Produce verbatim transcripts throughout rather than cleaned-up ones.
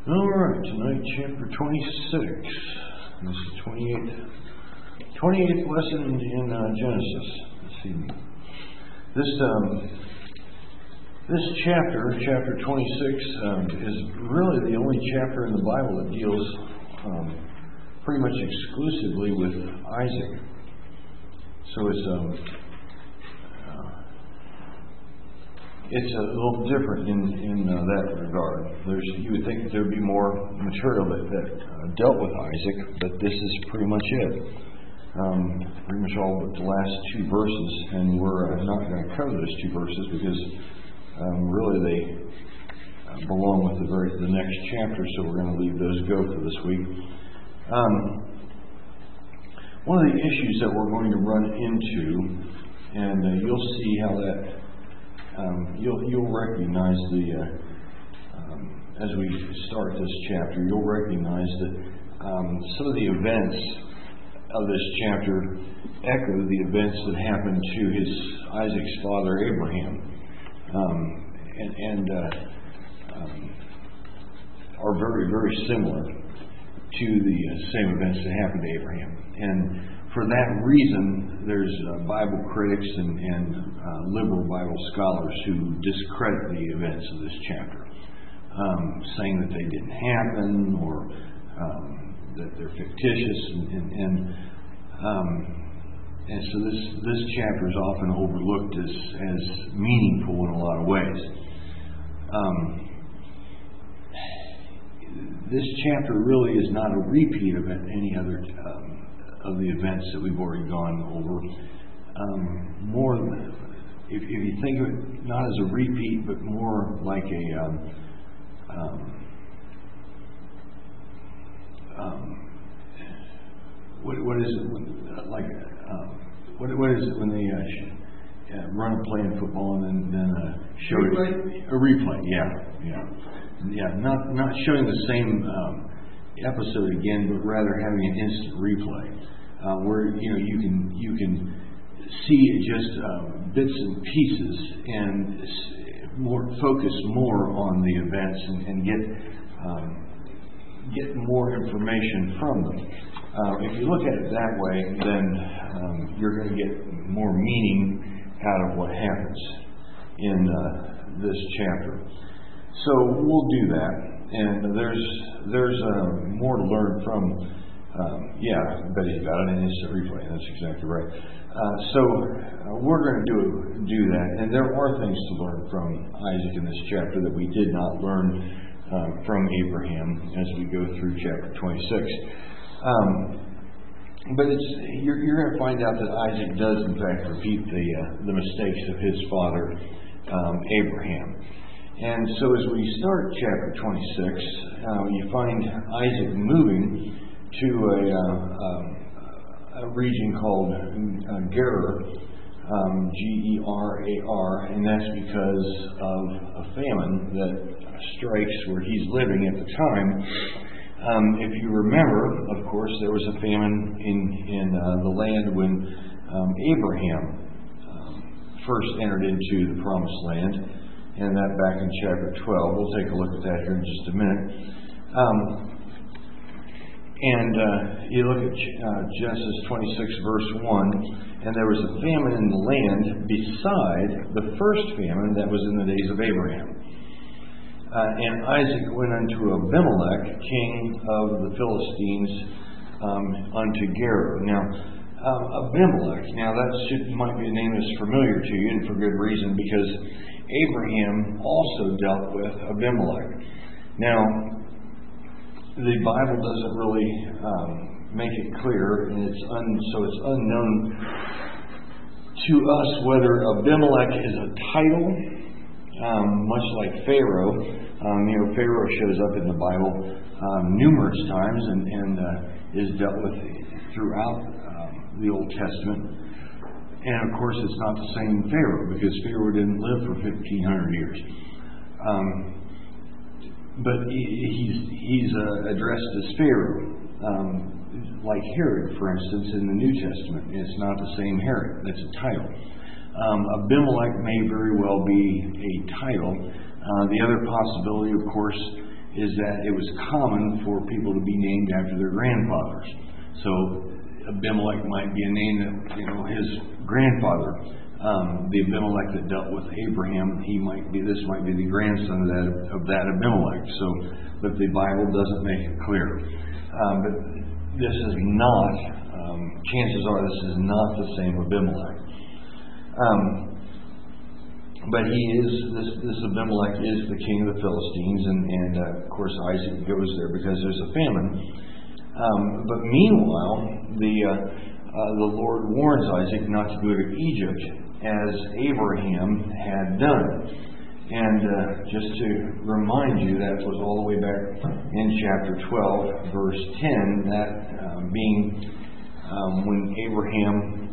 All right, tonight chapter twenty-six. This is twenty-eighth, twenty-eighth lesson in uh, Genesis this evening. This um, this chapter, chapter twenty-six, um, is really the only chapter in the Bible that deals um, pretty much exclusively with Isaac. So it's um, It's a little different in, in uh, that regard. There's, you would think that there would be more material that, that uh, dealt with Isaac, but this is pretty much it. Um, pretty much all but the last two verses, and we're uh, not going to cover those two verses because um, really they uh, belong with the very the next chapter, so we're going to leave those go for this week. Um, one of the issues that we're going to run into, and uh, you'll see how that Um, you'll, you'll recognize the, uh, um, as we start this chapter, you'll recognize that um, some of the events of this chapter echo the events that happened to his Isaac's father Abraham, um, and, and uh, um, are very, very similar to the uh, same events that happened to Abraham. And for that reason, there's uh, Bible critics and, and uh, liberal Bible scholars who discredit the events of this chapter, um, saying that they didn't happen or um, that they're fictitious, and and, and, um, and so this this chapter is often overlooked as as meaningful in a lot of ways. Um, this chapter really is not a repeat of any other. Um, of the events that we've already gone over. Um, more, if, if you think of it not as a repeat, but more like a um, um, um, what, what is it when, like um, what, what is it when they uh, sh- uh, run playing football and then, then uh, show replay? it a replay? Yeah, yeah, yeah. Not not showing the same um, episode again, but rather having an instant replay. Uh, where you know you can you can see just uh, bits and pieces and more focus more on the events and, and get um, get more information from them. Uh, if you look at it that way, then um, you're going to get more meaning out of what happens in uh, this chapter. So we'll do that, and there's there's uh, more to learn from. Um, yeah, Betty's got it, and it's a replay. That's exactly right. Uh, so uh, we're going to do do that, and there are things to learn from Isaac in this chapter that we did not learn uh, from Abraham as we go through chapter twenty-six. Um, but it's, you're, you're going to find out that Isaac does, in fact, repeat the uh, the mistakes of his father um, Abraham. And so as we start chapter twenty-six, uh, you find Isaac moving to a, uh, uh, a region called uh, Gerar, um, G E R A R, and that's because of a famine that strikes where he's living at the time. Um, if you remember, of course, there was a famine in, in uh, the land when um, Abraham um, first entered into the Promised Land, and that back in chapter twelve. We'll take a look at that here in just a minute. Um, And uh, you look at uh, Genesis twenty-six, verse one, and there was a famine in the land beside the first famine that was in the days of Abraham. Uh, and Isaac went unto Abimelech, king of the Philistines, um, unto Gerar. Now, um, Abimelech, now that should, might be a name that's familiar to you, and for good reason, because Abraham also dealt with Abimelech. Now, the Bible doesn't really um, make it clear, and it's un, so it's unknown to us whether Abimelech is a title, um, much like Pharaoh. Um, you know, Pharaoh shows up in the Bible um, numerous times and, and uh, is dealt with throughout um, the Old Testament. And of course, it's not the same Pharaoh, because Pharaoh didn't live for fifteen hundred years. Um, But he's he's uh, addressed as Pharaoh, um, like Herod, for instance, in the New Testament. It's not the same Herod. That's a title. Um, Abimelech may very well be a title. Uh, the other possibility, of course, is that it was common for people to be named after their grandfathers. So Abimelech might be a name that, you know, his grandfather, um, the Abimelech that dealt with Abraham, he might be, this might be the grandson of that, of that Abimelech. So, but the Bible doesn't make it clear. Um, but this is not, um, chances are this is not the same Abimelech. Um, But he is, this, this Abimelech is the king of the Philistines, and, and uh, of course Isaac goes there because there's a famine. Um, but meanwhile, the, uh, uh, the Lord warns Isaac not to go to Egypt as Abraham had done. And uh, just to remind you, that was all the way back in chapter twelve, verse ten, that uh, being um, when Abraham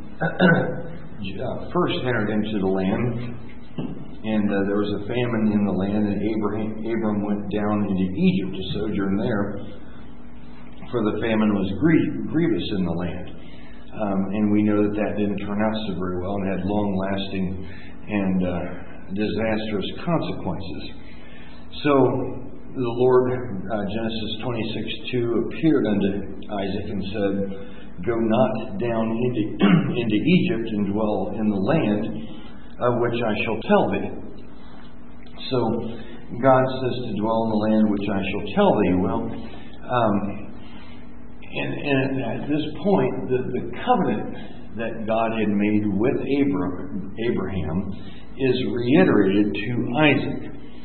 uh, first entered into the land. And uh, there was a famine in the land, and Abraham, Abram went down into Egypt to sojourn there, for the famine was grievous in the land. Um, and we know that that didn't turn out so very well and had long-lasting and uh, disastrous consequences. So the Lord, uh, Genesis twenty-six two, appeared unto Isaac and said, "Go not down into, into Egypt and dwell in the land of which I shall tell thee." So God says to dwell in the land which I shall tell thee. Well, um, and, and at this point, the, the covenant that God had made with Abraham, Abraham is reiterated to Isaac.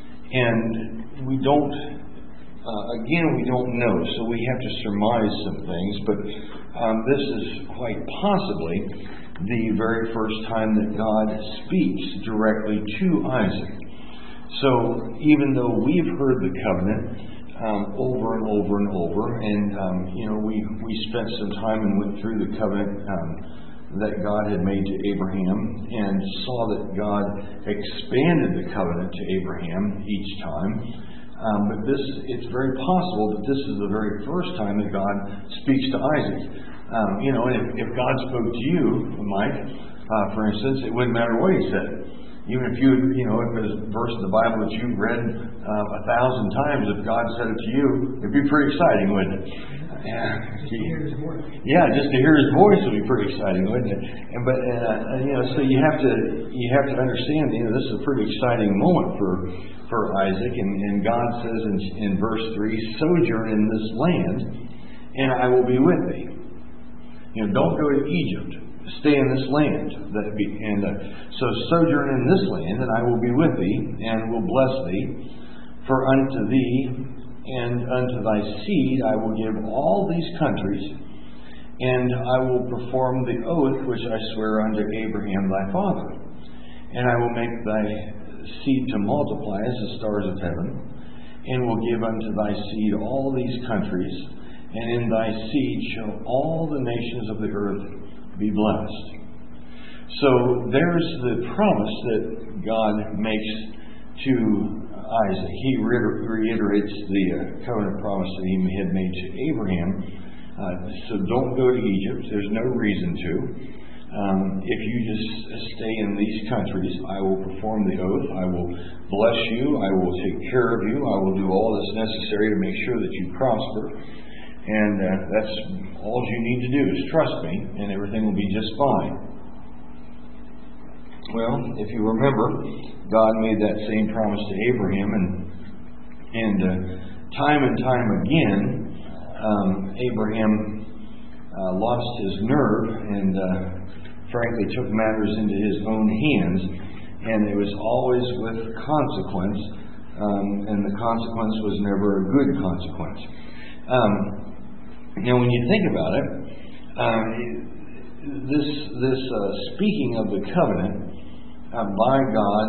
And we don't, uh, again, we don't know, so we have to surmise some things, but um, this is quite possibly the very first time that God speaks directly to Isaac. So even though we've heard the covenant um, over and over and over, and um, you know we we spent some time and went through the covenant um, that God had made to Abraham, and saw that God expanded the covenant to Abraham each time. Um, but this, it's very possible that this is the very first time that God speaks to Isaac. Um, you know, and if, if God spoke to you, Mike, uh, for instance, it wouldn't matter what He said. Even if you, you know, if there's a verse in the Bible that you've read uh, a thousand times, if God said it to you, it'd be pretty exciting, wouldn't it? Yeah, just to hear His voice. Yeah, just to hear His voice would be pretty exciting, wouldn't it? And but uh, you know, so you have to you have to understand, you know, this is a pretty exciting moment for for Isaac, and, and God says in, in verse three, "Sojourn in this land, and I will be with thee." You know, don't go to Egypt. Stay in this land. That be, and uh, so sojourn in this land, and I will be with thee, and will bless thee. For unto thee and unto thy seed I will give all these countries, and I will perform the oath which I swear unto Abraham thy father. And I will make thy seed to multiply as the stars of heaven, and will give unto thy seed all these countries, and in thy seed shall all the nations of the earth be blessed. So there's the promise that God makes to Isaac. He reiterates the uh, covenant promise that He had made to Abraham. Uh, so don't go to Egypt. There's no reason to. Um, if you just stay in these countries, I will perform the oath. I will bless you. I will take care of you. I will do all that's necessary to make sure that you prosper. And uh, that's all you need to do is trust me, and everything will be just fine. Well, if you remember, God made that same promise to Abraham, and and uh, time and time again, um, Abraham uh, lost his nerve and uh, frankly took matters into his own hands, and it was always with consequence, um, and the consequence was never a good consequence. Um, Now, when you think about it, um, this this uh, speaking of the covenant uh, by God,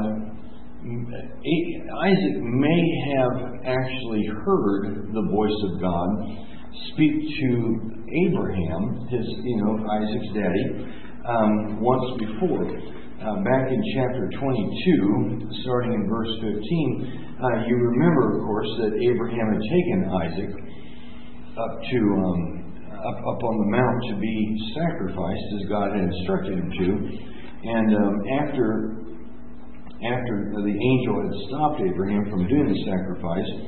Isaac may have actually heard the voice of God speak to Abraham, his you know Isaac's daddy, um, once before. Uh, back in chapter twenty-two, starting in verse fifteen, uh, you remember, of course, that Abraham had taken Isaac up to um, up, up on the mount to be sacrificed as God had instructed him to, and um, after after the angel had stopped Abraham from doing the sacrifice,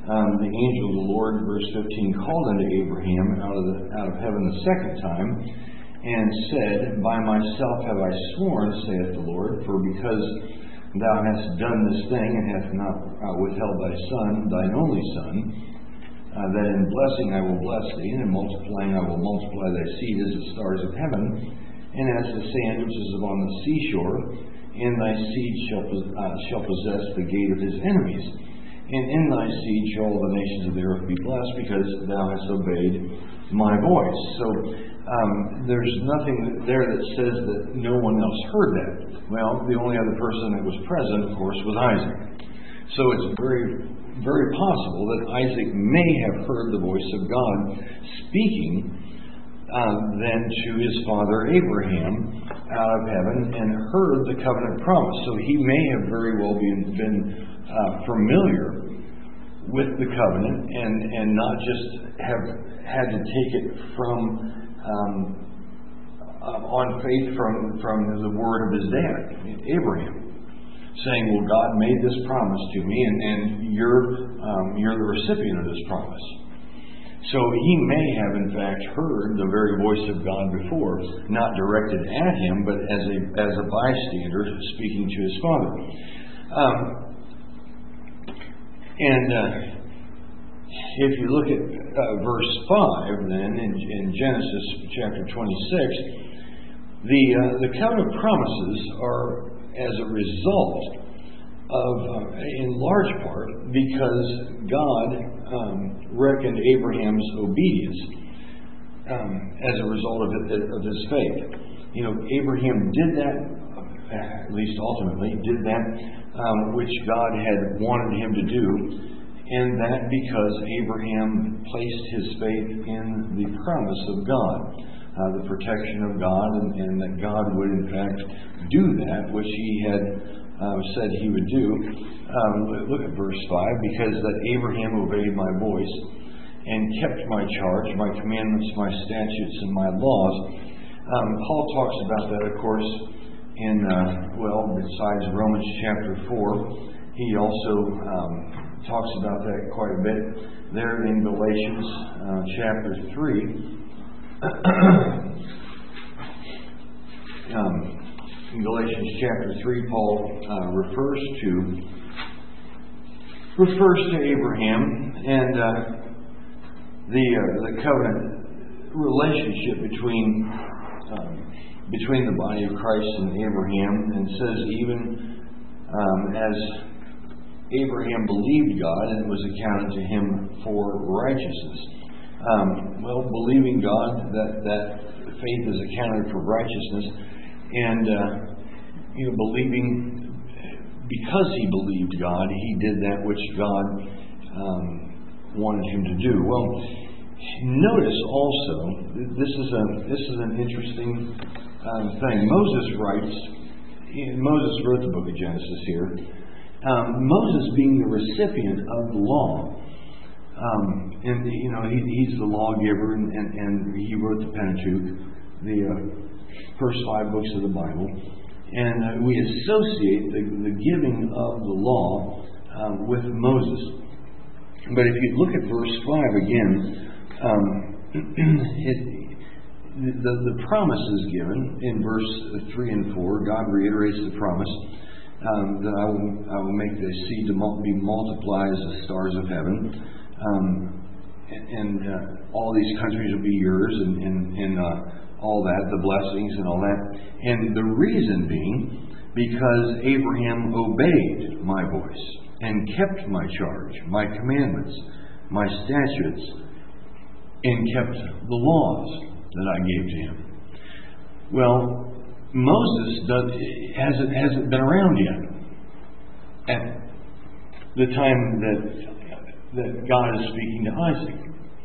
um, the angel of the Lord, verse fifteen, called unto Abraham out of, the, out of heaven the second time, and said, By myself have I sworn, saith the Lord, for because thou hast done this thing, and hast not uh, withheld thy son, thine only son, uh, that in blessing I will bless thee, and in multiplying I will multiply thy seed as the stars of heaven, and as the sand which is upon the seashore, and thy seed shall, uh, shall possess the gate of his enemies. And in thy seed shall all the nations of the earth be blessed, because thou hast obeyed my voice. So um, there's nothing there that says that no one else heard that. Well, the only other person that was present, of course, was Isaac. So it's very, very possible that Isaac may have heard the voice of God speaking uh, then to his father Abraham out of heaven, and heard the covenant promise. So he may have very well been, been uh, familiar with the covenant, and, and not just have had to take it from um, uh, on faith from, from the word of his dad, Abraham, saying, well, God made this promise to me, and, and you're, um, you're the recipient of this promise. So he may have, in fact, heard the very voice of God before, not directed at him, but as a as a bystander speaking to his father. Um, and uh, if you look at uh, verse five, then in, in Genesis chapter twenty-six, the uh, the covenant promises are as a result of, uh, in large part, because God um, reckoned Abraham's obedience um, as a result of, it, of his faith. You know, Abraham did that, at least ultimately, did that um, which God had wanted him to do, and that because Abraham placed his faith in the promise of God, uh, the protection of God, and, and that God would in fact do that which he had uh, said he would do. Um, look at verse five, because that Abraham obeyed my voice and kept my charge, my commandments, my statutes, and my laws. Um, Paul talks about that, of course, in, uh, well, besides Romans chapter four, he also um, talks about that quite a bit there in Galatians uh, chapter three. um, in Galatians chapter three, Paul uh, refers to refers to Abraham and uh, the uh, the covenant relationship between um, between the body of Christ and Abraham, and says even um, as Abraham believed God, and it was accounted to him for righteousness. Um, well, believing God, that that faith is accounted for righteousness, and uh, you know, believing because he believed God, he did that which God um, wanted him to do. Well, notice also this is a this is an interesting um, thing. Moses writes. Moses wrote the book of Genesis here. Um, Moses being the recipient of the law. Um, and, you know, he, he's the lawgiver, and, and, and he wrote the Pentateuch, the uh, first five books of the Bible. And uh, we associate the, the giving of the law um, with Moses. But if you look at verse five again, um, it, the, the promise is given in verse three and four. God reiterates the promise. Um, that I will, I will make the seed to mul- be multiplied as the stars of heaven, um, and, and uh, all these countries will be yours, and, and, and uh, all that, the blessings and all that. And the reason being, because Abraham obeyed my voice and kept my charge, my commandments, my statutes, and kept the laws that I gave to him. Well, Moses does, hasn't hasn't been around yet at the time that that God is speaking to Isaac.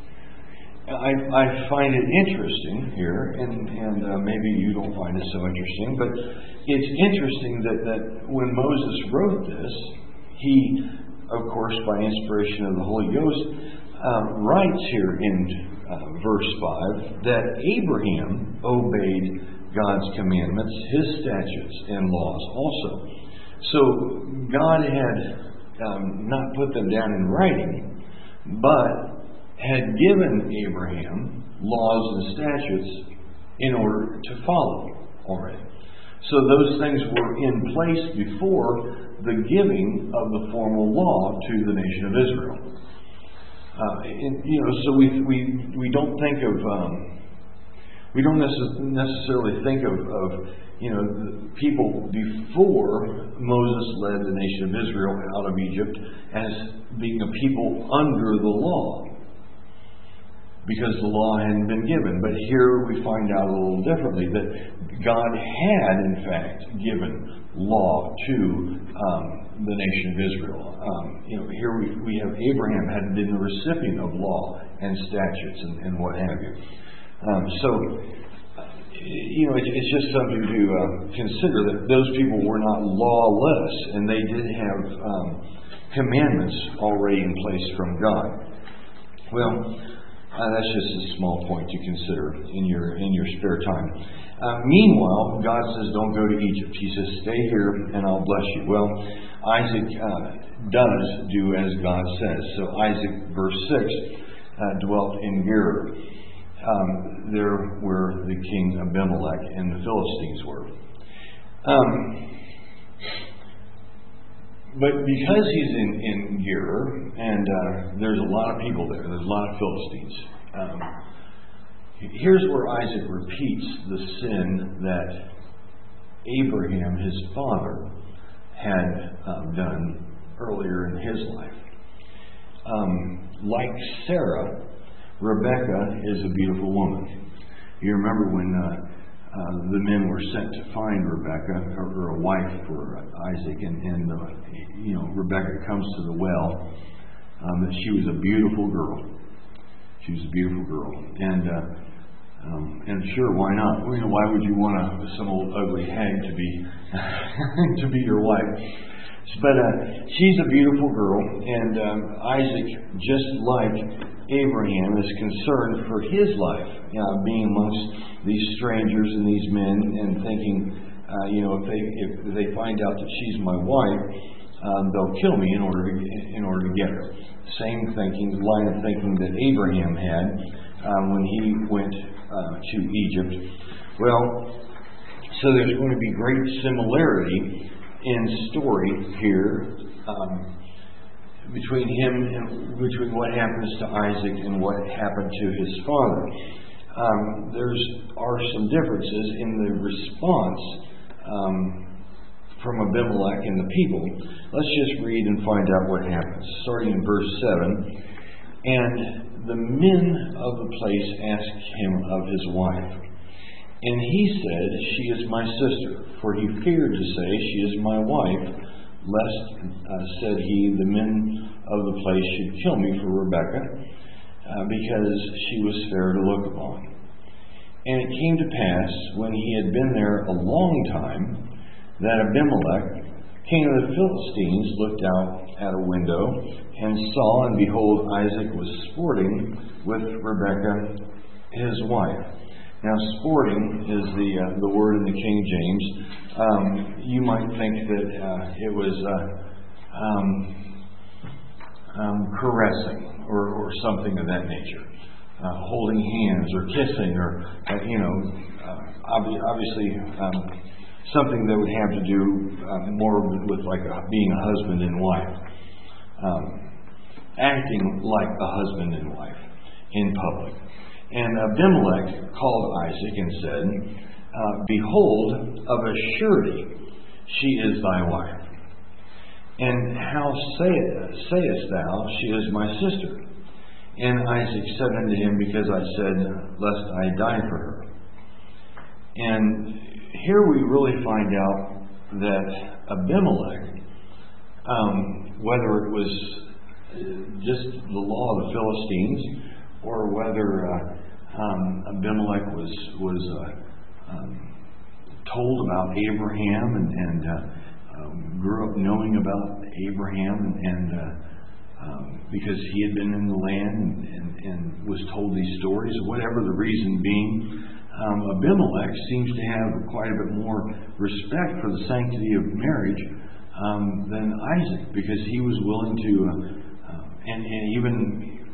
I, I find it interesting here, and and uh, maybe you don't find it so interesting, but it's interesting that that when Moses wrote this, he, of course, by inspiration of the Holy Ghost, um, writes here in uh, verse five that Abraham obeyed God's commandments, his statutes and laws also. So God had um, not put them down in writing, but had given Abraham laws and statutes in order to follow already. So those things were in place before the giving of the formal law to the nation of Israel. Uh, and, you know, so we we we don't think of um, we don't necess- necessarily think of, of you know the people before Moses led the nation of Israel out of Egypt as being a people under the law, because the law hadn't been given. But here we find out a little differently that God had, in fact, given law to um, the nation of Israel. Um, you know, here we, we have Abraham had been the recipient of law and statutes and, and what have you. Um, so, you know, it, it's just something to uh, consider that those people were not lawless, and they did have um, commandments already in place from God. Well, Uh, that's just a small point to consider in your in your spare time. Uh, meanwhile, God says, "Don't go to Egypt." He says, "Stay here, and I'll bless you." Well, Isaac uh, does do as God says. So Isaac, verse six, uh, dwelt in Gerar, um, there where the king Abimelech and the Philistines were. Um, But because he's in, in Gerar, and uh, there's a lot of people there, there's a lot of Philistines, um, here's where Isaac repeats the sin that Abraham, his father, had um, done earlier in his life. Um, like Sarah, Rebecca is a beautiful woman. You remember when uh, Uh, the men were sent to find Rebecca, or, or a wife for uh, Isaac, and, and uh, you know, Rebecca comes to the well. Um, that she was a beautiful girl. She was a beautiful girl, and uh, um, and sure, why not? Well, you know, why would you want a, some old ugly hag to be to be your wife? But uh, she's a beautiful girl, and um, Isaac, just like Abraham, is concerned for his life, you know, being amongst these strangers and these men, and thinking, uh, you know, if they if they find out that she's my wife, um, they'll kill me in order to in order to get her. Same thinking, line of thinking that Abraham had um, when he went uh, to Egypt. Well, so there's going to be great similarity in story here um, between him and between what happens to Isaac and what happened to his father. Um, there's are some differences in the response um, from Abimelech and the people. Let's just read and find out what happens. Starting in verse seven. And the men of the place asked him of his wife. And he said, "She is my sister." For he feared to say, "She is my wife," lest, uh, said he, the men of the place should kill me for Rebekah, uh, because she was fair to look upon. And it came to pass, when he had been there a long time, that Abimelech, king of the Philistines, looked out at a window, and saw, and behold, Isaac was sporting with Rebekah, his wife. Now, sporting is the uh, the word in the King James. Um, you might think that uh, it was uh, um, um, caressing or, or something of that nature, uh, holding hands or kissing, or uh, you know, uh, ob- obviously um, something that would have to do uh, more with, with like a, being a husband and wife, um, acting like a husband and wife in public. And Abimelech called Isaac and said, uh, "Behold, of a surety she is thy wife. And how say, sayest thou, she is my sister? And Isaac said unto him, Because I said, lest I die for her." And here we really find out that Abimelech, um, whether it was just the law of the Philistines, or whether uh, um, Abimelech was was uh, um, told about Abraham and, and uh, um, grew up knowing about Abraham, and, and uh, um, because he had been in the land and, and, and was told these stories, whatever the reason being, um, Abimelech seems to have quite a bit more respect for the sanctity of marriage um, than Isaac, because he was willing to, uh, uh, and, and even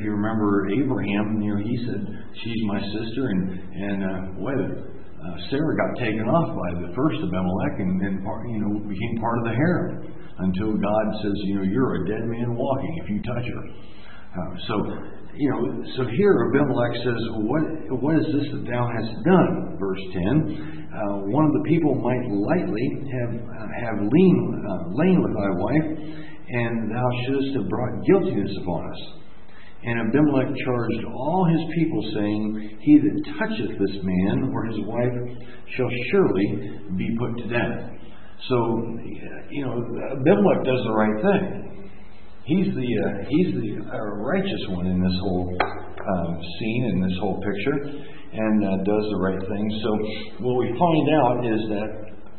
you remember Abraham, you know, he said, she's my sister, and, and uh, wait, uh, Sarah got taken off by the first Abimelech and, and part, you know, became part of the harem until God says, you know, you're a dead man walking if you touch her. Uh, so, you know, so here Abimelech says, what, what is this that thou hast done? Verse ten, uh, one of the people might lightly have, uh, have lean, uh, lain with thy wife, and thou shouldest have brought guiltiness upon us. And Abimelech charged all his people, saying, he that toucheth this man or his wife shall surely be put to death. So, you know, Abimelech does the right thing. He's the uh, he's the uh, righteous one in this whole um, scene, in this whole picture, and uh, does the right thing. So what we find out is that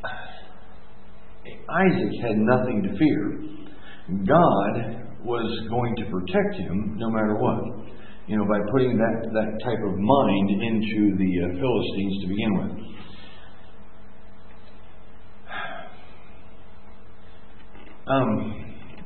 Isaac had nothing to fear. God was going to protect him no matter what. You know, by putting that, that type of mind into the uh, Philistines to begin with. Um,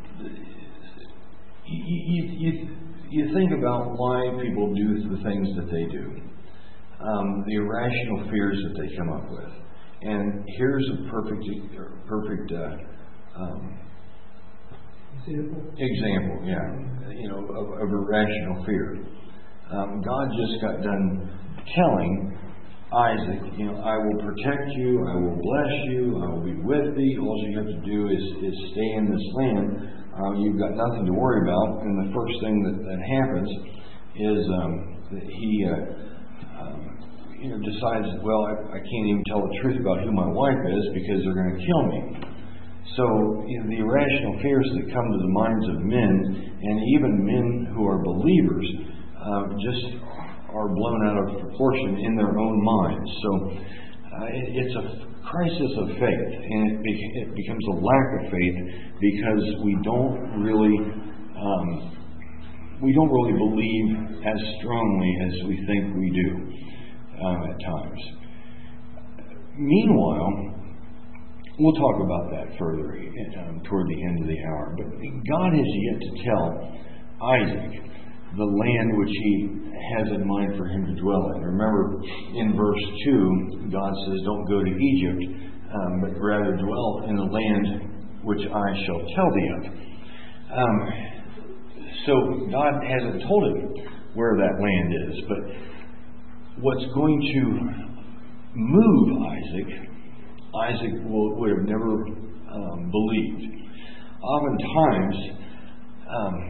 you, you, you think about why people do the things that they do. Um, the irrational fears that they come up with. And here's a perfect, perfect uh, um, example. Example, yeah, you know, of, of irrational fear. Um, God just got done telling Isaac, you know, I will protect you, I will bless you, I will be with thee. All you have to do is, is stay in this land. Uh, you've got nothing to worry about. And the first thing that, that happens is um, that he, uh, um, you know, decides, well, I, I can't even tell the truth about who my wife is because they're going to kill me. So, you know, the irrational fears that come to the minds of men, and even men who are believers, uh, just are blown out of proportion in their own minds. So, uh, it, it's a crisis of faith, and it, be- it becomes a lack of faith because we don't really, um, we don't really believe as strongly as we think we do uh, at times. Meanwhile, we'll talk about that further um, toward the end of the hour. But God has yet to tell Isaac the land which He has in mind for him to dwell in. Remember, in verse two, God says, don't go to Egypt, um, but rather dwell in the land which I shall tell thee of. Um, so God hasn't told him where that land is. But what's going to move Isaac, Isaac will, would have never um, believed. Oftentimes, um,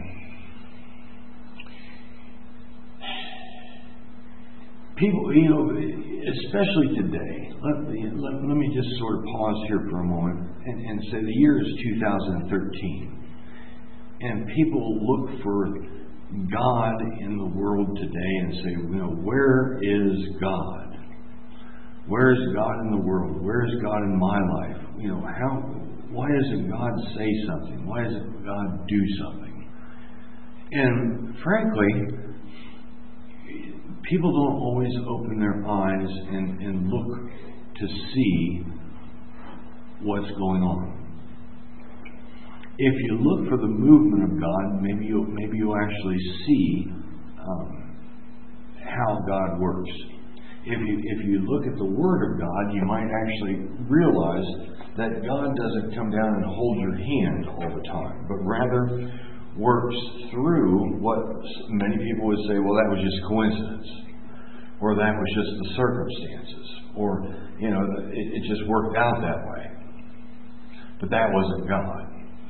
people, you know, especially today, let me, let, let me just sort of pause here for a moment and, and say the year is two thousand thirteen. And people look for God in the world today and say, you know, where is God? Where is God in the world? Where is God in my life? You know, how? Why doesn't God say something? Why doesn't God do something? And frankly, people don't always open their eyes and, and look to see what's going on. If you look for the movement of God, maybe you'll, maybe you'll actually see um, how God works. If you if you look at the Word of God, you might actually realize that God doesn't come down and hold your hand all the time, but rather works through what many people would say, well, that was just coincidence, or that was just the circumstances, or, you know, it, it just worked out that way. But that wasn't God.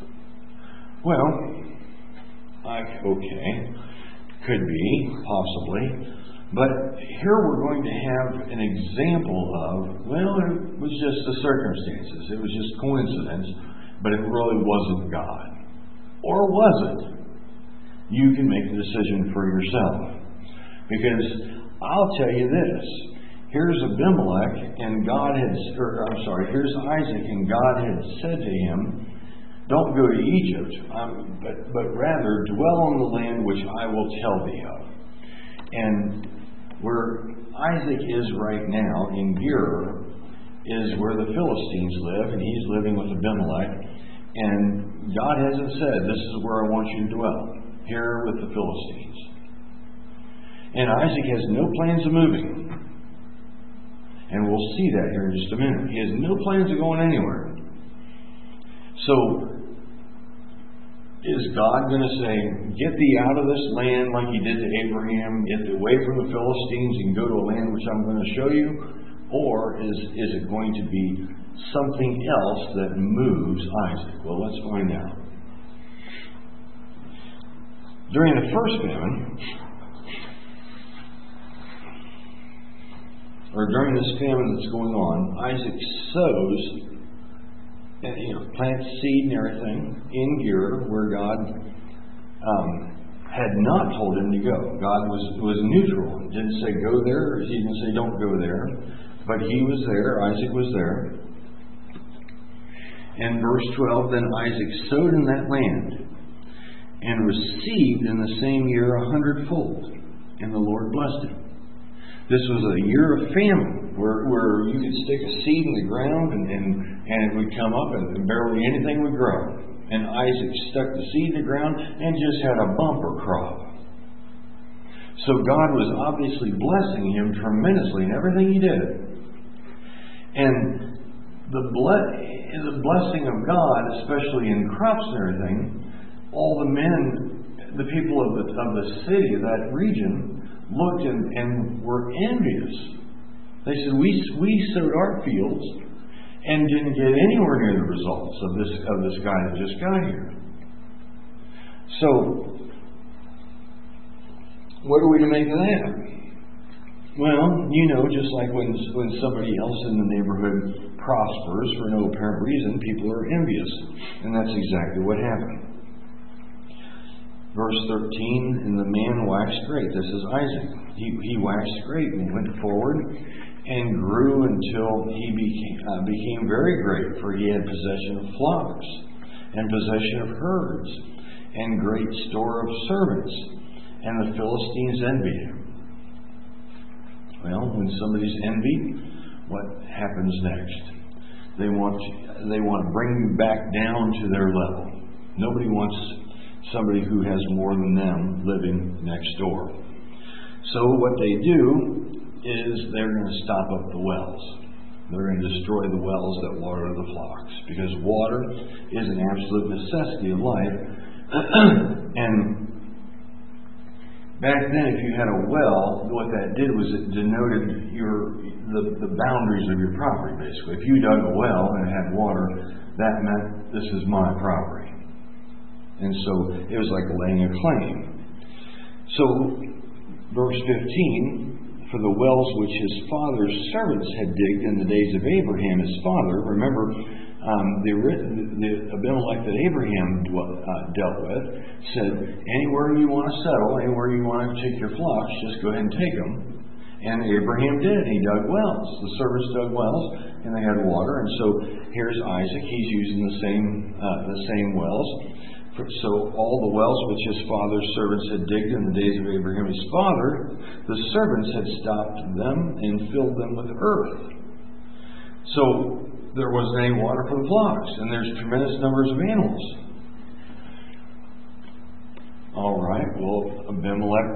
Well, like, okay, could be, possibly. But here we're going to have an example of, well, it was just the circumstances. It was just coincidence, but it really wasn't God. Or was it? You can make the decision for yourself. Because I'll tell you this. Here's Abimelech, and God had, or I'm sorry, here's Isaac, and God had said to him, don't go to Egypt, um, but, but rather dwell on the land which I will tell thee of. And where Isaac is right now, in Gerar, is where the Philistines live, and he's living with Abimelech. And God hasn't said, this is where I want you to dwell, here with the Philistines. And Isaac has no plans of moving. And we'll see that here in just a minute. He has no plans of going anywhere. So, is God going to say, get thee out of this land like He did to Abraham, get thee away from the Philistines and go to a land which I'm going to show you? Or is, is it going to be something else that moves Isaac? Well, let's find out. During the first famine, or during this famine that's going on, Isaac sows, and, you know, plants seed and everything in Gerar, where God um, had not told him to go. God was was neutral. He didn't say go there. He didn't say don't go there. But he was there. Isaac was there. And verse twelve, then Isaac sowed in that land and received in the same year a hundredfold. And the Lord blessed him. This was a year of famine, where, where you could stick a seed in the ground and, and, and it would come up and barely anything would grow. And Isaac stuck the seed in the ground and just had a bumper crop. So God was obviously blessing him tremendously in everything he did. And the, ble- the blessing of God, especially in crops and everything, all the men, the people of the, of the city, of that region, looked and, and were envious. They said, we we sowed our fields and didn't get anywhere near the results of this of this guy that just got here. So, what are we to make of that? Well, you know, just like when when somebody else in the neighborhood prospers for no apparent reason, people are envious. And that's exactly what happened. Verse thirteen, and the man waxed great. This is Isaac. He, he waxed great and went forward and grew until he became, uh, became very great, for he had possession of flocks and possession of herds and great store of servants, and the Philistines envied him. Well, when somebody's envied, what happens next? They want they want to bring you back down to their level. Nobody wants somebody who has more than them living next door. So what they do is they're going to stop up the wells. They're going to destroy the wells that water the flocks, because water is an absolute necessity of life. And back then, if you had a well, what that did was it denoted your the, the boundaries of your property, basically. If you dug a well and it had water, that meant this is my property. And so it was like laying a claim. So, verse fifteen, for the wells which his father's servants had digged in the days of Abraham, his father, remember, um, the, the Abimelech that Abraham dwelt, uh, dealt with said, anywhere you want to settle, anywhere you want to take your flocks, just go ahead and take them. And Abraham did. He dug wells. The servants dug wells, and they had water. And so here's Isaac. He's using the same uh, the same wells. So all the wells which his father's servants had digged in the days of Abraham his father, the servants had stopped them and filled them with earth. So there wasn't any water for the flocks, and there's tremendous numbers of animals. All right, well, Abimelech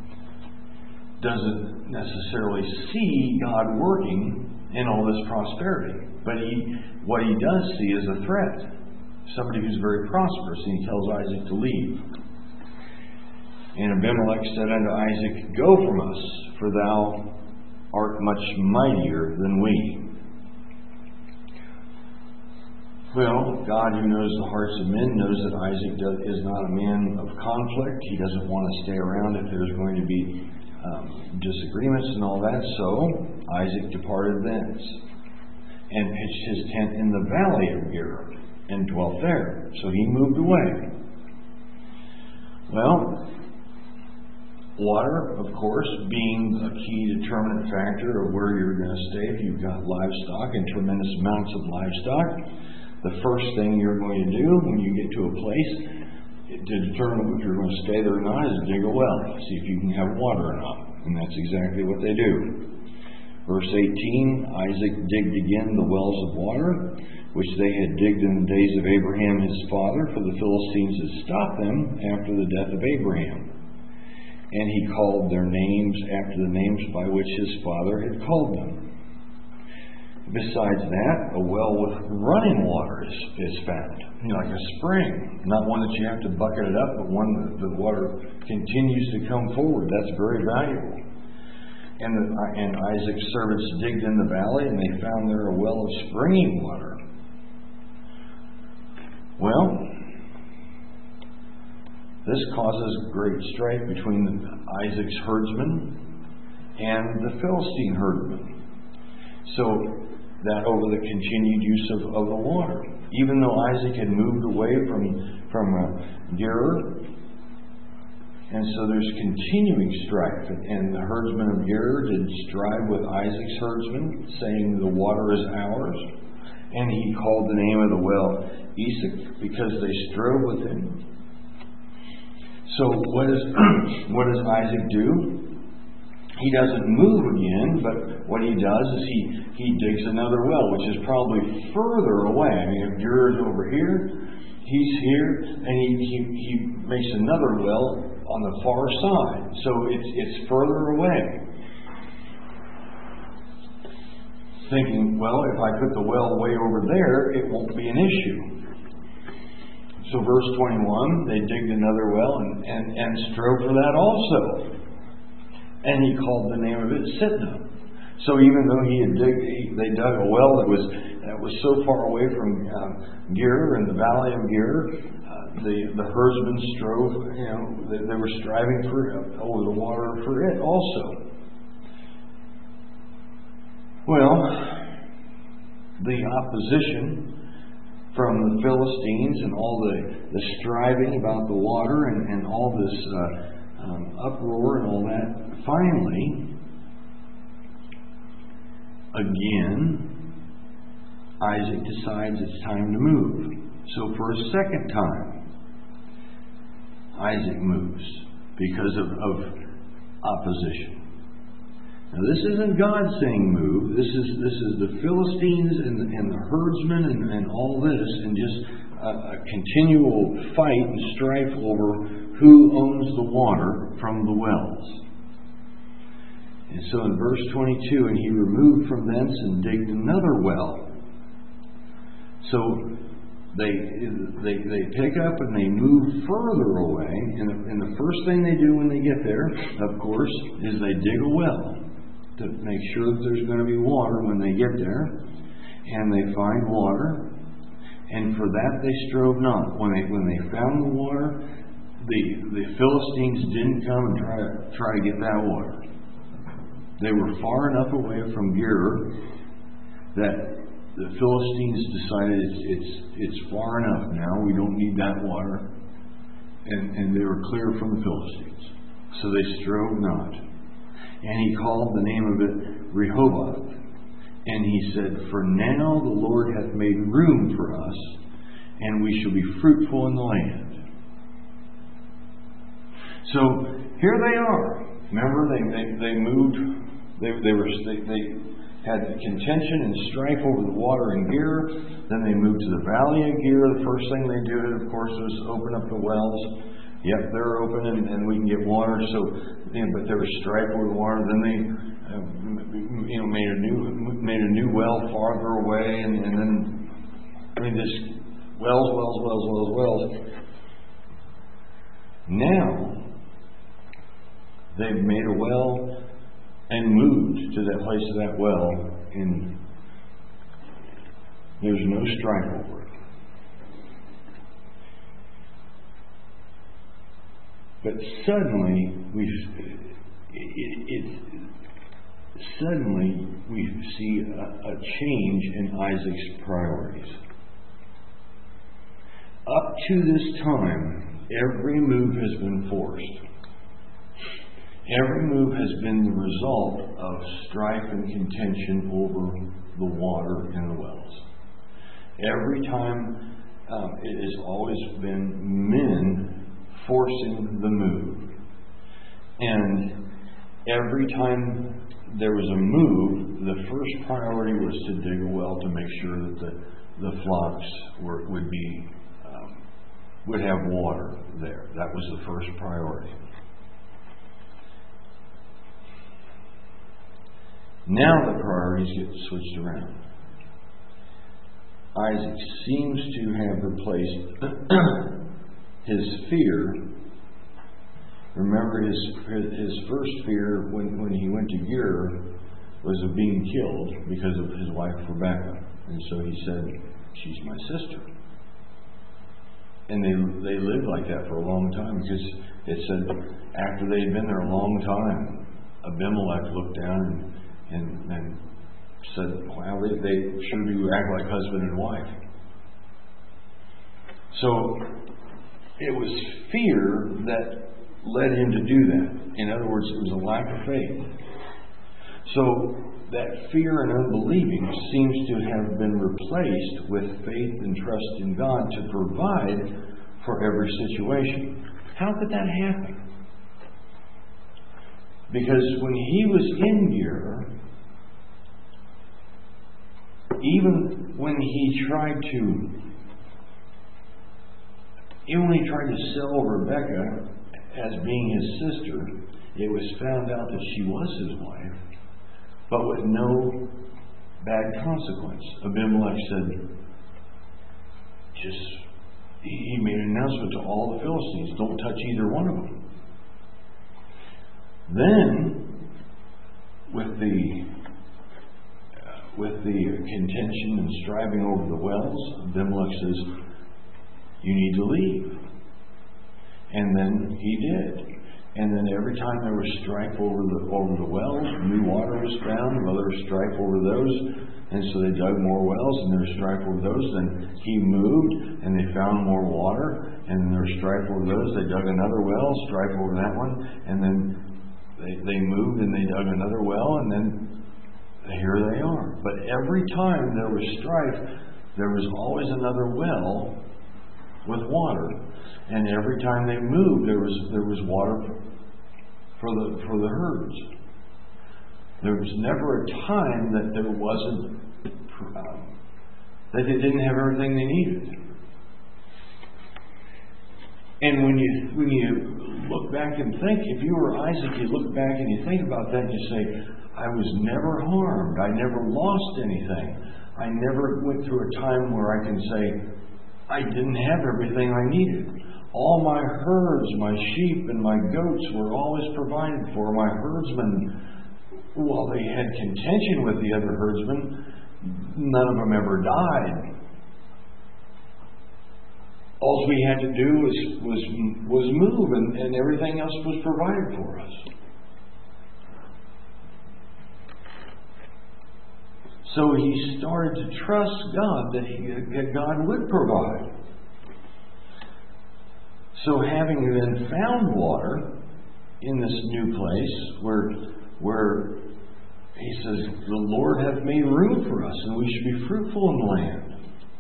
doesn't necessarily see God working in all this prosperity, but he what he does see is a threat. Somebody who's very prosperous, and he tells Isaac to leave. And Abimelech said unto Isaac, go from us, for thou art much mightier than we. Well, God, who knows the hearts of men, knows that Isaac does, is not a man of conflict. He doesn't want to stay around if there's going to be um, disagreements and all that. So Isaac departed thence and pitched his tent in the valley of Gerar, and dwelt there. So he moved away. Well, water, of course, being a key determinant factor of where you're going to stay. If you've got livestock and tremendous amounts of livestock, the first thing you're going to do when you get to a place to determine if you're going to stay there or not is dig a well. See if you can have water or not. And that's exactly what they do. Verse eighteen, Isaac digged again the wells of water, which they had digged in the days of Abraham his father, for the Philistines had stopped them after the death of Abraham. and he called their names after the names by which his father had called them. Besides that, a well with running water is, is found, you know, like a spring. Not one that you have to bucket it up, but one that the water continues to come forward. That's very valuable. And, the, and Isaac's servants digged in the valley, and they found there a well of springing water. Well, this causes great strife between Isaac's herdsmen and the Philistine herdmen. So, that over the continued use of, of the water. Even though Isaac had moved away from, from uh, Gerar, and so there's continuing strife. And the herdsmen of Gerar did strive with Isaac's herdsmen, saying, the water is ours. And he called the name of the well Esek, because they strove with him. So what, is, what does Isaac do? He doesn't move again, but what he does is he, he digs another well, which is probably further away. I mean, if Gerar's over here, he's here, and he, he, he makes another well on the far side. So it's, it's further away. Thinking, well, if I put the well way over there, it won't be an issue. So verse twenty-one, they digged another well and, and, and strove for that also. And he called the name of it Sitnah. So even though he had dig, he, they dug a well that was that was so far away from um, Gerar in the valley of Gerar, uh, the the herdsmen strove. You know, they, they were striving for over the water for it also. Well, the opposition from the Philistines and all the, the striving about the water and, and all this uh, um, uproar and all that. Finally, again, Isaac decides it's time to move. So for a second time, Isaac moves because of, of opposition. Now this isn't God saying move. This is this is the Philistines and the, and the herdsmen and, and all this, and just a, a continual fight and strife over who owns the water from the wells. And so in verse twenty-two, and he removed from thence and digged another well. So they they they pick up and they move further away, and the, and the first thing they do when they get there, of course, is they dig a well to make sure that there's going to be water when they get there. And they find water, and for that they strove not. When they when they found the water, the the Philistines didn't come and try to try to get that water. They were far enough away from Gerar that the Philistines decided it's it's it's far enough now. We don't need that water, and and they were clear from the Philistines. So they strove not. And he called the name of it Rehoboth. And he said, for now the Lord hath made room for us, and we shall be fruitful in the land. So here they are. Remember, they they, they moved. They they were they, they had contention and strife over the water in Gerar. Then they moved to the valley of Gerar. The first thing they did, of course, was open up the wells. Yep, they're open and, and we can get water. So, you know, but there was strife over the water. Then they, uh, you know, made a new made a new well farther away, and, and then I mean, this wells, wells, wells, wells, wells. Now they've made a well and moved to that place of that well, and there's no strife over it. But suddenly we it, it, suddenly we see a, a change in Isaac's priorities. Up to this time, every move has been forced. Every move has been the result of strife and contention over the water in the wells. Every time, um, it has always been men forcing the move. And every time there was a move, the first priority was to dig a well to make sure that the, the flocks were, would be um, would have water there. That was the first priority. Now the priorities get switched around. Isaac seems to have replaced his fear. Remember, his his first fear when, when he went to Gerar was of being killed because of his wife Rebekah. And so he said, she's my sister. And they they lived like that for a long time, because it said after they had been there a long time, Abimelech looked down and and, and said, wow, they, they sure do act like husband and wife. So it was fear that led him to do that. In other words, it was a lack of faith. So that fear and unbelieving seems to have been replaced with faith and trust in God to provide for every situation. How could that happen? Because when he was in Gerar, even when he tried to, even when he tried to sell Rebekah as being his sister, it was found out that she was his wife, but with no bad consequence. Abimelech said, just, he made an announcement to all the Philistines, don't touch either one of them. Then, with the uh, with the contention and striving over the wells, Abimelech says, you need to leave. And then he did. And then every time there was strife over the over the wells, new water was found, well, there was strife over those, and so they dug more wells, and there was strife over those. Then he moved, and they found more water, and then there was strife over those. They dug another well, strife over that one, and then they, they moved, and they dug another well, and then here they are. But every time there was strife, there was always another well with water. And every time they moved, there was there was water for the for the herds. There was never a time that there wasn't um, that they didn't have everything they needed. And when you when you look back and think, if you were Isaac, you look back and you think about that, and you say, I was never harmed. I never lost anything. I never went through a time where I can say I didn't have everything I needed. All my herds, my sheep, and my goats were always provided for. My herdsmen, while they had contention with the other herdsmen, none of them ever died. All we had to do was was, was move, and, and everything else was provided for us. So he started to trust God that, he, that God would provide. So having then found water in this new place where, where he says, the Lord hath made room for us, and we should be fruitful in the land.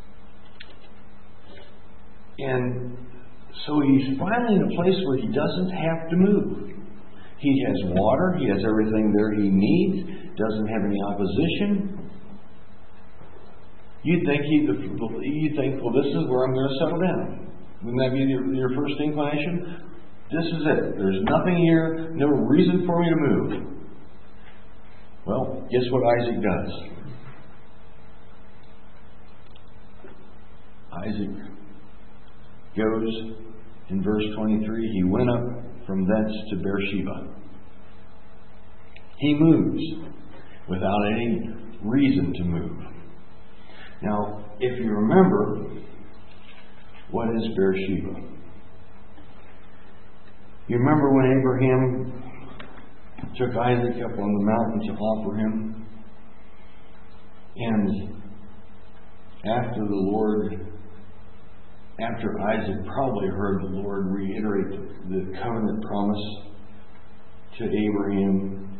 And so he's finally in a place where he doesn't have to move. He has water, he has everything there he needs, doesn't have any opposition. You'd think, you'd think, well, this is where I'm going to settle down. Wouldn't that be your, your first inclination? This is it. There's nothing here, no reason for me to move. Well, guess what Isaac does? Isaac goes, in verse twenty-three, he went up from thence to Beersheba. He moves without any reason to move. Now, if you remember, what is Beersheba? You remember when Abraham took Isaac up on the mountain to offer him? And after the Lord, after Isaac probably heard the Lord reiterate the covenant promise to Abraham,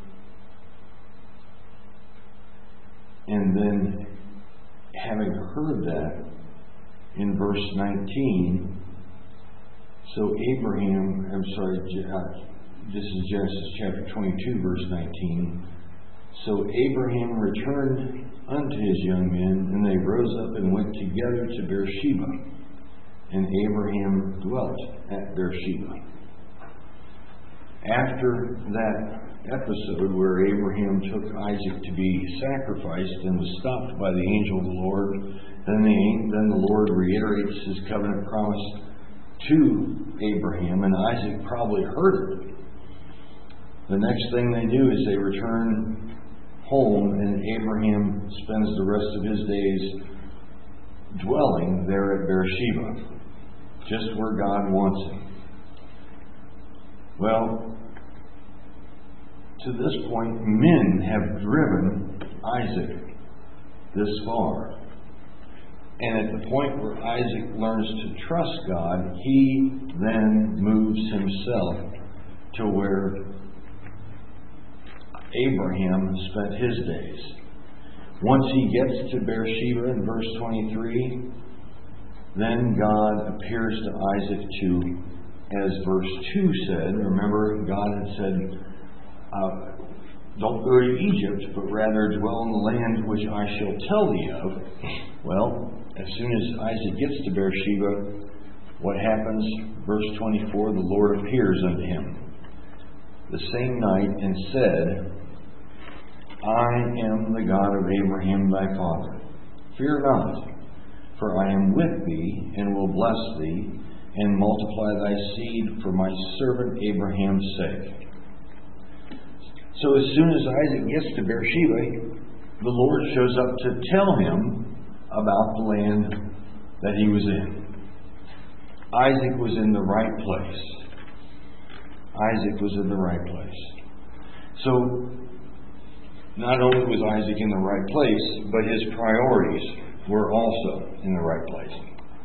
and then having heard that, in verse nineteen, so Abraham, I'm sorry, uh, this is Genesis chapter twenty-two, verse nineteen. So Abraham returned unto his young men, and they rose up and went together to Beersheba, and Abraham dwelt at Beersheba. After that episode where Abraham took Isaac to be sacrificed and was stopped by the angel of the Lord, then the, then the Lord reiterates his covenant promise to Abraham, and Isaac probably heard it. The next thing they do is they return home, and Abraham spends the rest of his days dwelling there at Beersheba, just where God wants him. Well, to this point, men have driven Isaac this far. And at the point where Isaac learns to trust God, he then moves himself to where Abraham spent his days. Once he gets to Beersheba in verse twenty-three, then God appears to Isaac to, as verse two said, remember God had said, uh, don't go to Egypt, but rather dwell in the land which I shall tell thee of. Well, as soon as Isaac gets to Beersheba, what happens? Verse twenty-four, the Lord appears unto him the same night and said, I am the God of Abraham thy father. Fear not, for I am with thee, and will bless thee, and multiply thy seed for my servant Abraham's sake. So as soon as Isaac gets to Beersheba, the Lord shows up to tell him about the land that he was in. Isaac was in the right place. Isaac was in the right place. So, not only was Isaac in the right place, but his priorities were also in the right place.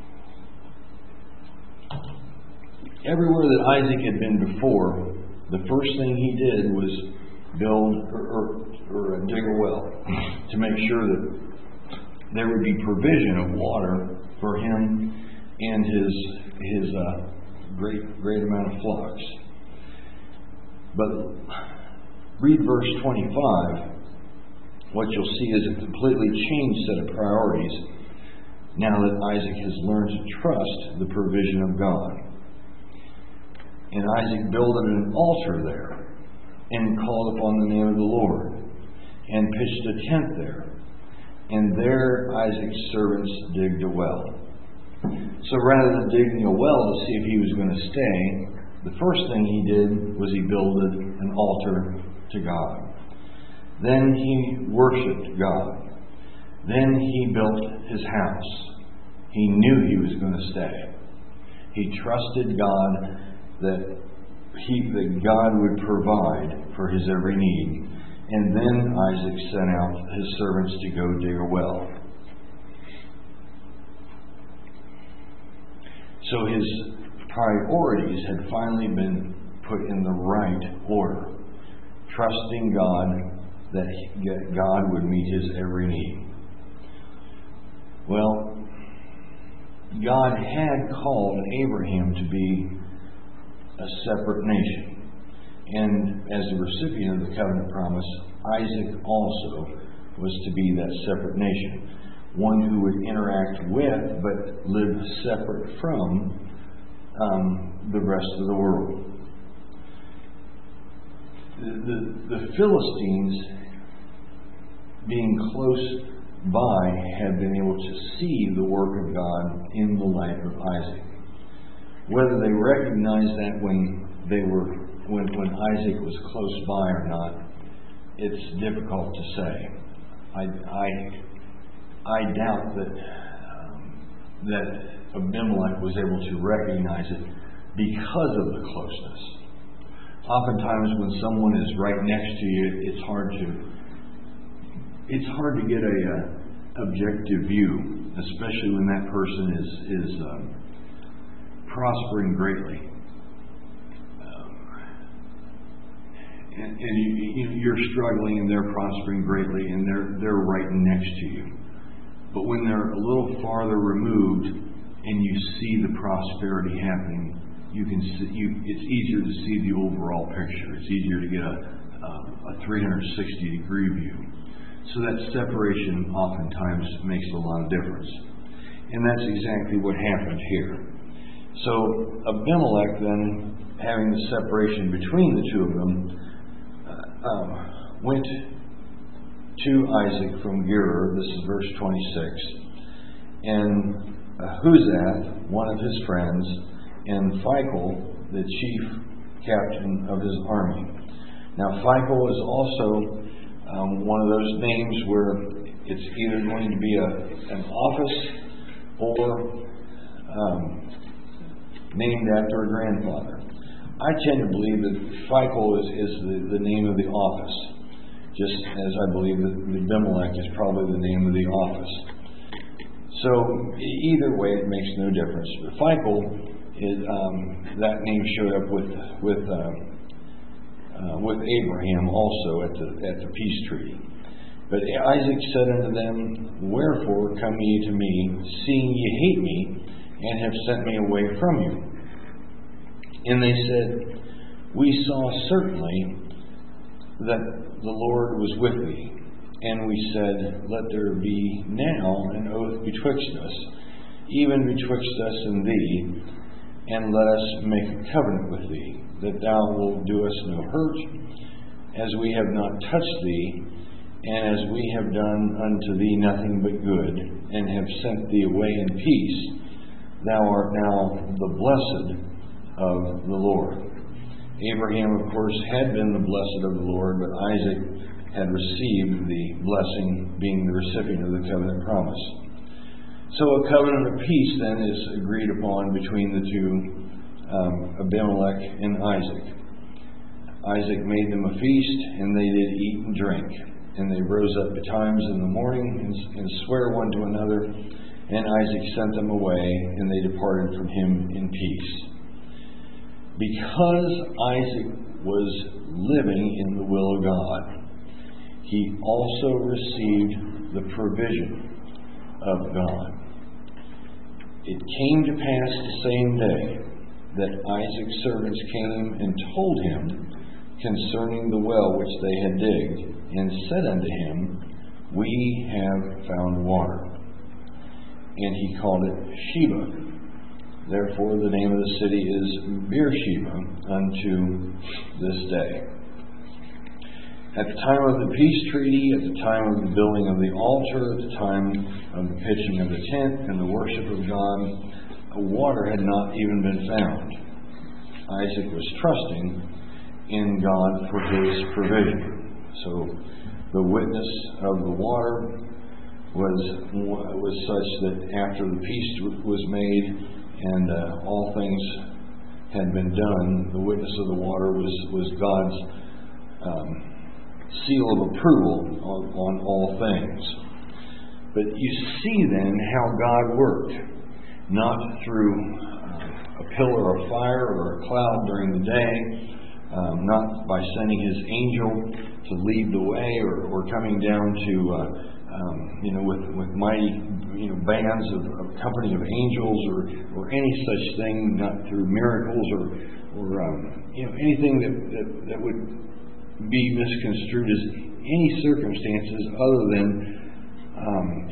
Everywhere that Isaac had been before, the first thing he did was build or, or, or dig a well to make sure that there would be provision of water for him and his his uh, great great amount of flocks. But read verse twenty-five. What you'll see is a completely changed set of priorities now that Isaac has learned to trust the provision of God. And Isaac built an altar there and called upon the name of the Lord and pitched a tent there. And there Isaac's servants digged a well. So rather than digging a well to see if he was going to stay, the first thing he did was he builded an altar to God. Then he worshipped God. Then he built his house. He knew he was going to stay. He trusted God that he that God would provide for his every need. And then Isaac sent out his servants to go dig a well. So his priorities had finally been put in the right order, trusting God that God would meet his every need. Well, God had called Abraham to be a separate nation. And as the recipient of the covenant promise, Isaac also was to be that separate nation. One who would interact with, but live separate from um, the rest of the world. The, the, the Philistines, being close by, had been able to see the work of God in the life of Isaac. Whether they recognized that when they were when, when Isaac was close by or not, it's difficult to say. I I, I doubt that um, that Abimelech was able to recognize it because of the closeness. Oftentimes, when someone is right next to you, it's hard to it's hard to get a, a objective view, especially when that person is is um, prospering greatly. And, and you, you're struggling, and they're prospering greatly, and they're they're right next to you. But when they're a little farther removed, and you see the prosperity happening, you can see, you, it's easier to see the overall picture. It's easier to get a a, a three sixty degree view. So that separation oftentimes makes a lot of difference, and that's exactly what happened here. So Abimelech then having the separation between the two of them, uh, um, went to Isaac from Gerar. This is verse twenty-six. And Ahuzath, one of his friends, and Phicol, the chief captain of his army. Now, Phicol is also um, one of those names where it's either going to be a, an office or um, named after a grandfather. I tend to believe that Phicol is, is the, the name of the office, just as I believe that Abimelech is probably the name of the office. So either way, it makes no difference. But Phicol, is, um, that name showed up with with uh, uh, with Abraham also at the at the peace treaty. But Isaac said unto them, Wherefore come ye to me, seeing ye hate me, and have sent me away from you? And they said, We saw certainly that the Lord was with thee. And we said, Let there be now an oath betwixt us, even betwixt us and thee, and let us make a covenant with thee, that thou wilt do us no hurt, as we have not touched thee, and as we have done unto thee nothing but good, and have sent thee away in peace. Thou art now the blessed of the Lord. Abraham, of course, had been the blessed of the Lord, but Isaac had received the blessing, being the recipient of the covenant promise. So a covenant of peace then is agreed upon between the two, um, Abimelech and Isaac. Isaac made them a feast, and they did eat and drink. And they rose up betimes in the morning and, and sware one to another. And Isaac sent them away, and they departed from him in peace. Because Isaac was living in the will of God, he also received the provision of God. It came to pass the same day that Isaac's servants came and told him concerning the well which they had digged, and said unto him, We have found water. And he called it Sheba. Therefore the name of the city is Beersheba unto this day. At the time of the peace treaty, at the time of the building of the altar, at the time of the pitching of the tent and the worship of God, water had not even been found. Isaac was trusting in God for his provision. So the witness of the water was was such that after the peace was made and uh, all things had been done, the witness of the water was was God's um, seal of approval on, on all things. But you see then how God worked, not through uh, a pillar of fire or a cloud during the day, um, not by sending His angel to lead the way, or, or coming down to uh, um, you know with with mighty you know bands of, of company of angels, or or any such thing, not through miracles or or um, you know anything that, that that would be misconstrued as any circumstances other than um,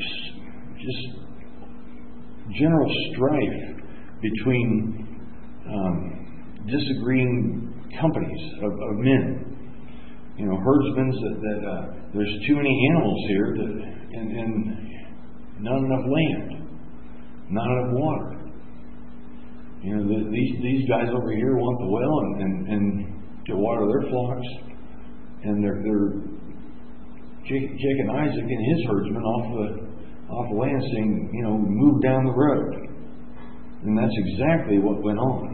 just general strife between um, disagreeing companies of, of men. You know, herdsmen that, that uh, there's too many animals here, that, and, and not enough land, not enough water. You know, the, these these guys over here want the well and, and, and to water their flocks. And they're, they're Jacob and Isaac and his herdsmen off the off the land saying, you know, move down the road. And that's exactly what went on.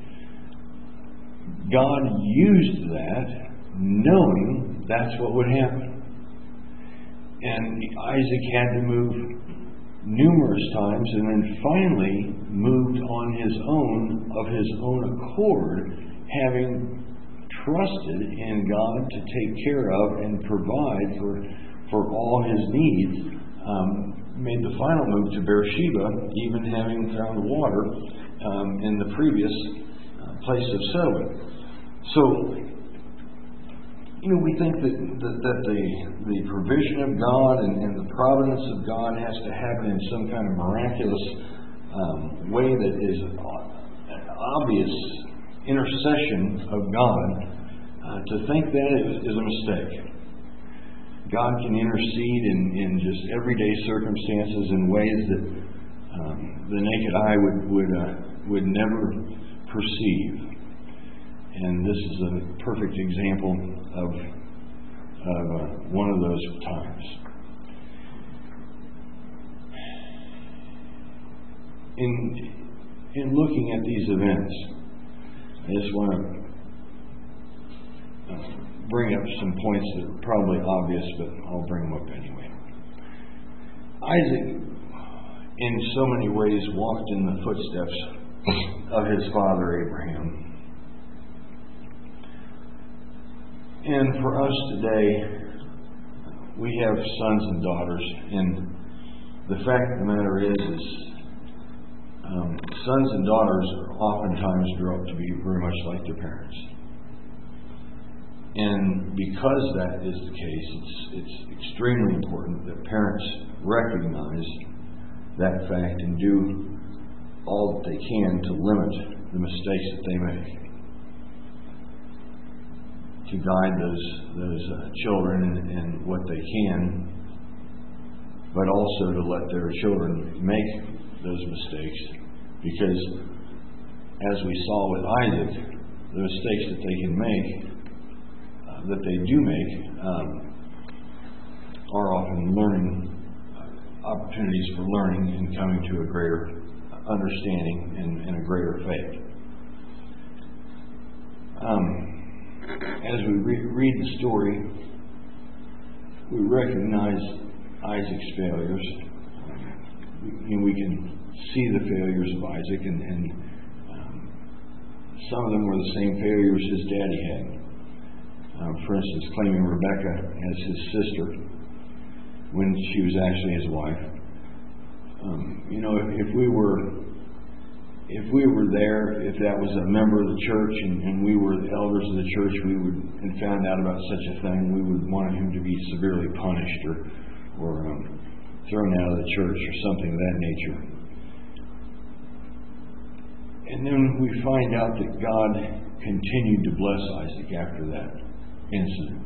God used that, knowing that's what would happen. And Isaac had to move numerous times, and then finally moved on his own, of his own accord, having trusted in God to take care of and provide for for all his needs, um, made the final move to Beersheba, even having found water um, in the previous uh, place of settlement. So, you know, we think that, that, that the the provision of God and, and the providence of God has to happen in some kind of miraculous um, way that is obvious intercession of God, uh, to think that is, is a mistake. God can intercede in, in just everyday circumstances in ways that um, the naked eye would would uh, would never perceive. And this is a perfect example of of uh, one of those times. In in looking at these events, I just want to uh, bring up some points that are probably obvious, but I'll bring them up anyway. Isaac, in so many ways, walked in the footsteps of his father Abraham. And for us today, we have sons and daughters, and the fact of the matter is, is um, sons and daughters oftentimes grow up to be very much like their parents. And because that is the case, it's, it's extremely important that parents recognize that fact and do all that they can to limit the mistakes that they make, to guide those those uh, children in, in what they can, but also to let their children make those mistakes, because as we saw with Isaac, the mistakes that they can make, uh, that they do make, um, are often learning uh, opportunities for learning and coming to a greater understanding and, and a greater faith. Um, As we re- read the story, we recognize Isaac's failures. And we can see the failures of Isaac, and, and um, some of them were the same failures his daddy had. Um, for instance, claiming Rebekah as his sister when she was actually his wife. Um, you know, if, if we were If we were there, if that was a member of the church and, and we were the elders of the church, we would and found out about such a thing, we would want him to be severely punished or, or um, thrown out of the church or something of that nature. And then we find out that God continued to bless Isaac after that incident.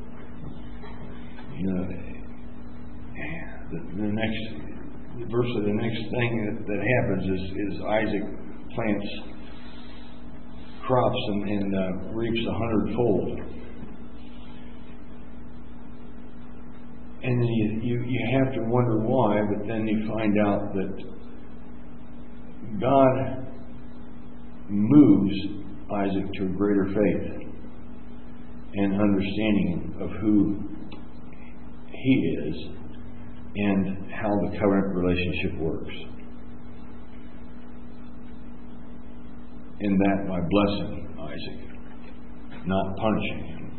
You know, the, the next. Virtually the next thing that, that happens is, is Isaac plants crops and, and uh, reaps a hundredfold. And then you, you, you have to wonder why, but then you find out that God moves Isaac to a greater faith and understanding of who he is and how the covenant relationship works. And that by blessing Isaac, not punishing him.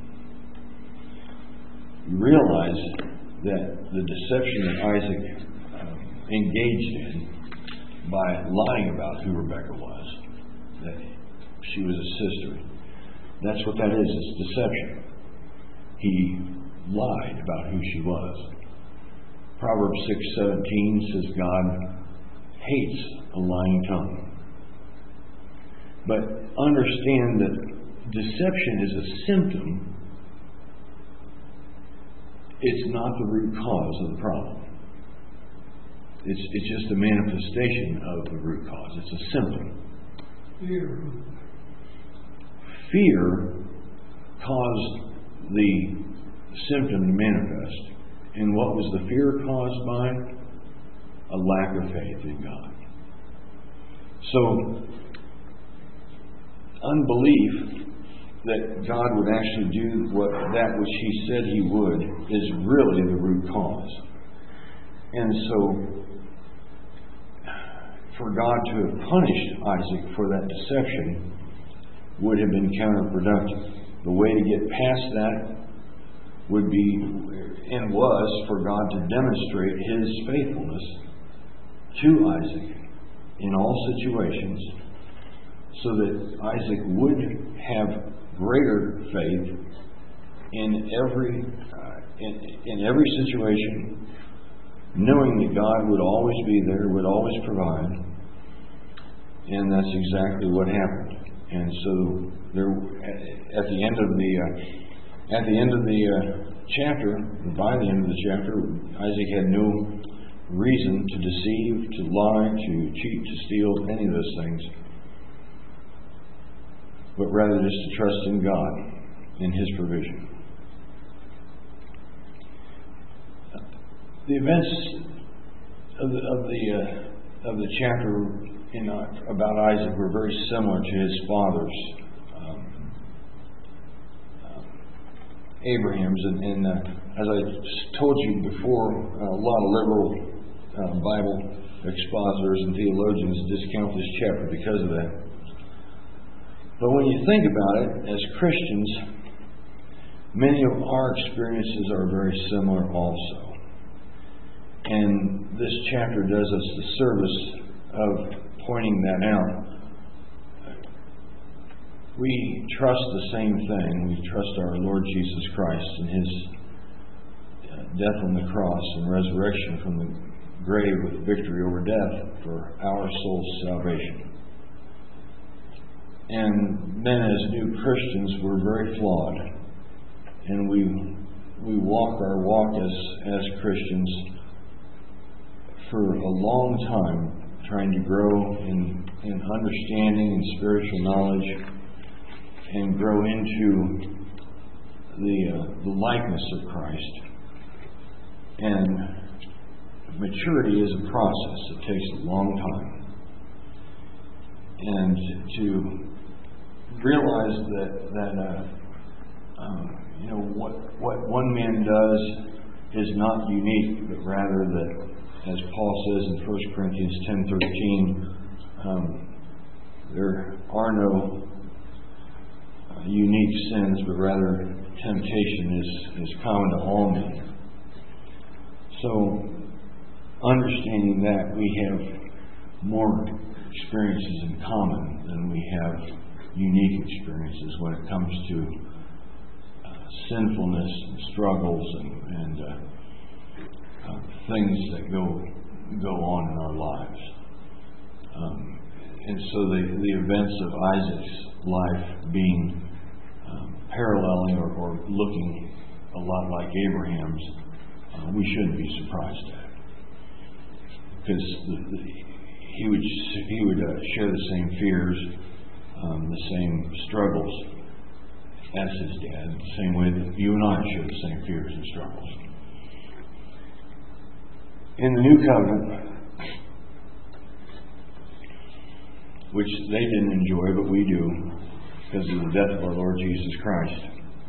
You realize that the deception that Isaac um, engaged in by lying about who Rebekah was, that she was a sister, that's what that is, it's deception. He lied about who she was. Proverbs six seventeen says God hates a lying tongue. But understand that deception is a symptom. It's not the root cause of the problem. It's, it's just a manifestation of the root cause. It's a symptom. Fear. Fear caused the symptom to manifest. And what was the fear caused by? A lack of faith in God. So, unbelief that God would actually do what that which He said He would is really the root cause. And so, for God to have punished Isaac for that deception would have been counterproductive. The way to get past that would be, and was, for God to demonstrate His faithfulness to Isaac in all situations, so that Isaac would have greater faith in every uh, in, in every situation, knowing that God would always be there, would always provide, and that's exactly what happened. And so there, at the end of the uh, at the end of the uh, chapter, by the end of the chapter, Isaac had no reason to deceive, to lie, to cheat, to steal, any of those things, but rather just to trust in God, in His provision. The events of the of the, uh, of the chapter in, uh, about Isaac were very similar to his father's, um, uh, Abraham's, and, and uh, as I told you before, a lot of liberal uh, Bible expositors and theologians discount this chapter because of that. But when you think about it, as Christians, many of our experiences are very similar also. And this chapter does us the service of pointing that out. We trust the same thing. We trust our Lord Jesus Christ and His death on the cross and resurrection from the grave with victory over death for our soul's salvation. And then as new Christians, we're very flawed. And we we walk our walk as, as Christians for a long time, trying to grow in, in understanding and spiritual knowledge and grow into the, uh, the likeness of Christ. And maturity is a process. It takes a long time. And to realize that, that uh, um, you know, what, what one man does is not unique, but rather that, as Paul says in First Corinthians ten thirteen, um, there are no uh, unique sins, but rather temptation is, is common to all men. So, understanding that we have more experiences in common than we have unique experiences when it comes to uh, sinfulness and struggles and, and uh, Uh, things that go go on in our lives. Um, and so the, the events of Isaac's life being um, paralleling or, or looking a lot like Abraham's, uh, we shouldn't be surprised at. Because the, the, he would, he would uh, share the same fears, um, the same struggles as his dad, the same way that you and I share the same fears and struggles. In the New Covenant, which they didn't enjoy, but we do, because of the death of our Lord Jesus Christ,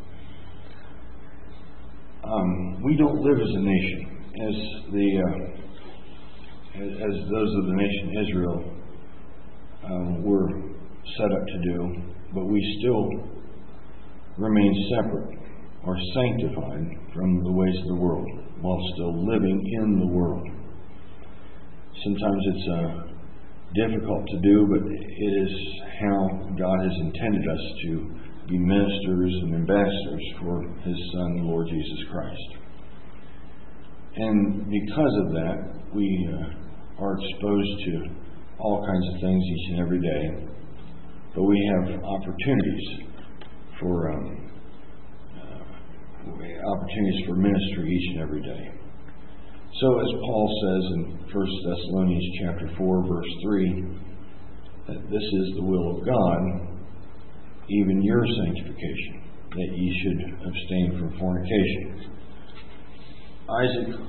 um, we don't live as a nation, as the uh, as, as those of the nation Israel um, were set up to do, but we still remain separate or sanctified from the ways of the world, while still living in the world. Sometimes it's uh, difficult to do, but it is how God has intended us to be ministers and ambassadors for His Son, the Lord Jesus Christ. And because of that, we uh, are exposed to all kinds of things each and every day, but we have opportunities for um, opportunities for ministry each and every day. So as Paul says in First Thessalonians chapter four, verse three, that this is the will of God, even your sanctification, that ye should abstain from fornication. Isaac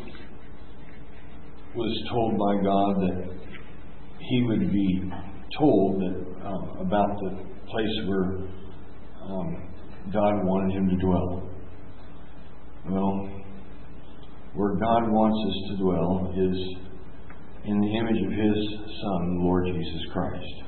was told by God that he would be told that uh, about the place where um, God wanted him to dwell. Well, where God wants us to dwell is in the image of His Son, the Lord Jesus Christ.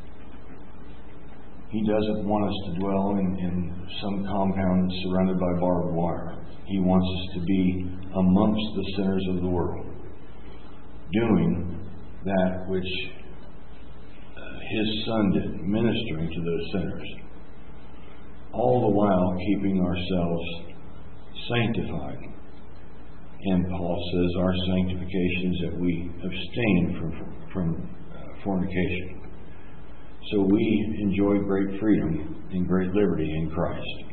He doesn't want us to dwell in, in some compound surrounded by barbed wire. He wants us to be amongst the sinners of the world, doing that which uh, His Son did, ministering to those sinners, all the while keeping ourselves sanctified. And Paul says our sanctification is that we abstain from, from uh, fornication. So we enjoy great freedom and great liberty in Christ.